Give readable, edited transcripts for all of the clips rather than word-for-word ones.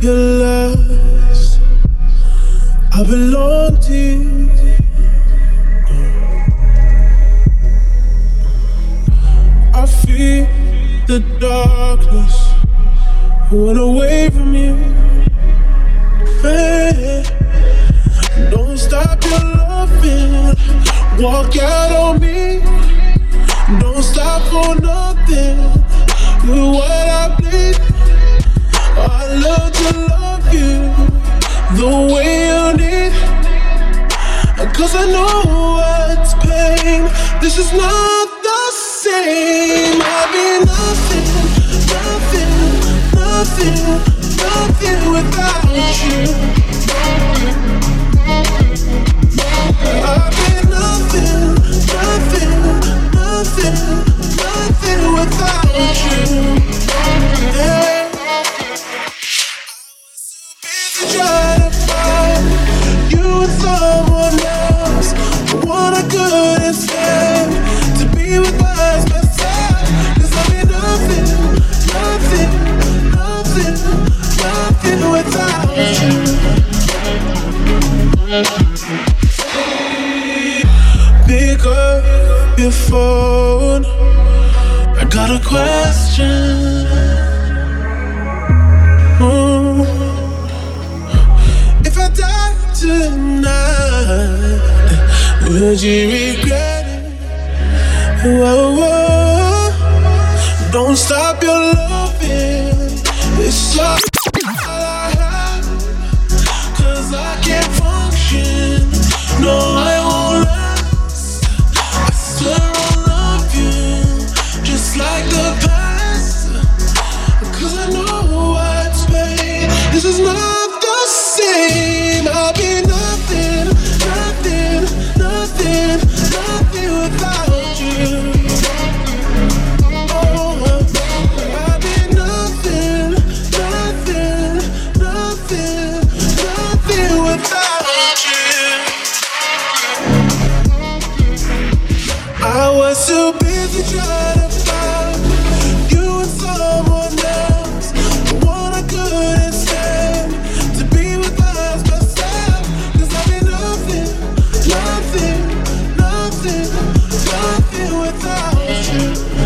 you're lost. I belong to you. I feel the darkness run away from you. Hey, don't stop your loving. Walk out on me. Don't stop for nothing. You're what I bleed. I love to love you the way you need. 'Cause I know what's pain. This is not the same. I've been nothing, nothing, nothing, nothing without you. I've been nothing, nothing, nothing, nothing without you. Yeah. Try to find you with someone else. What I couldn't stand to be with us myself. 'Cause I mean nothing, nothing, nothing, nothing without you. Pick up your phone. I got a question. If I die tonight, would you regret it? Whoa, whoa. Don't stop your loving. It's all I have. 'Cause I can't function. No, I won't last. I swear I'll love you just like the past. 'Cause I know what's pain. This is not the same. I'll be nothing, nothing, nothing, nothing without you. Oh, I'll be nothing, nothing, nothing, nothing without you. I was too busy trying to find you and someone else. The one I couldn't stand to be with us myself. 'Cause I've been nothing, nothing, nothing, nothing without you.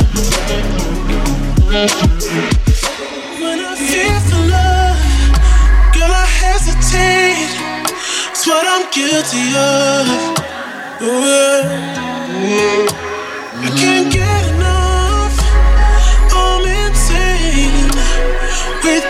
When I feel for love, girl, I hesitate. It's what I'm guilty of. I can't get enough. I'm insane with